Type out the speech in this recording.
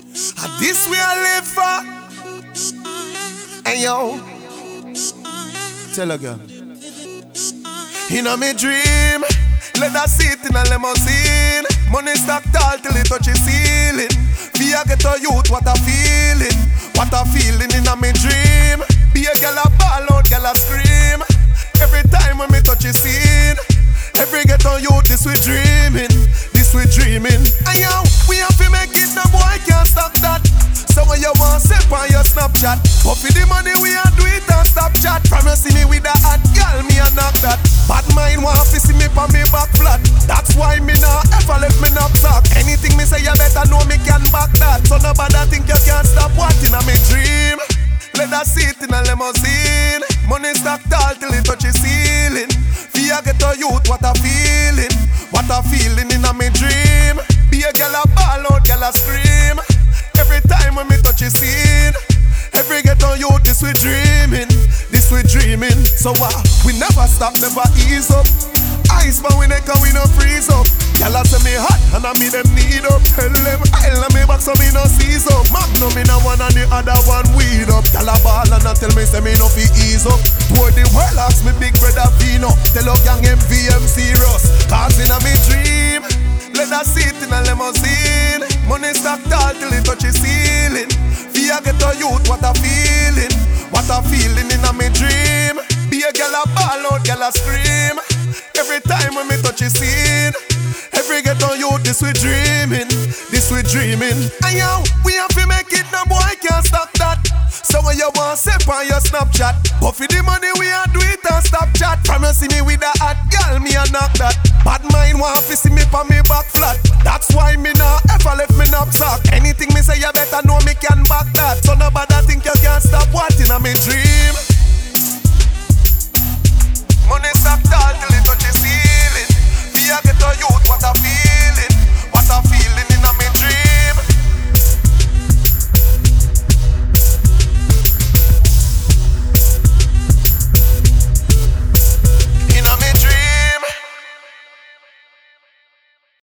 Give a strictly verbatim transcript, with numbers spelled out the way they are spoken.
And this way I live for. And yo, tell a girl. In a me dream, let her sit in a limousine. Money stack tall till it touch the ceiling. Be a get a youth, what a feeling. What a feeling in a me dream. Be a girl a ball out, girl a scream. Every time when me touch the scene. Every get on youth, this we dreaming. This we dreaming. And yo, we have to make it, no boy can't stop that. So when you want sip on your Snapchat, but for the money we a do it and stop chat. From you see me with a hot girl, me a knock that. Bad mind want to see me on me back flat. That's why me nah ever let me knapsack. Anything me say you better know me can back that. So nobody think you can't stop watching a me dream. Let her sit in a limousine. Money stack tall till it touch the ceiling. Fear get a youth, what a feeling. What a feeling in a me dream. Be a girl a ball out, girl a scream. Every time when me touch the scene. Every get on youth, this we dreaming. This we dreaming. So what? Uh, we never stop, never ease up. Ice man we neck and we no freeze up. Y'all say me hot and I me them need up. Tell them I'll me back so me no seize up. Magnum in a one and the other one weed up. Y'all a ball and I tell me say me no fi ease up. Toward the world ask me big brother Vino. Tell up young M V M serious. Cause in a me dream. Let her sit in a limousine. Money stack tall till it touch the ceiling. Fear get a youth, what a feeling. What a feeling in a me dream. Be a girl a ball out, girl a scream. Every time when me touch the scene. Every get on youth, this we dreaming. This we dreaming. And yo, we have to make it, no boy can't stop that. So when you want sip on your Snapchat, but for the money we a do it and stop chat. From you see me with a hot girl, me a knock that. Bad mind want to see me on me back flat. That's why me nah ever left me knapsack. Anything me say you better know me can back that. So nobody think you can't stop watching a me dream.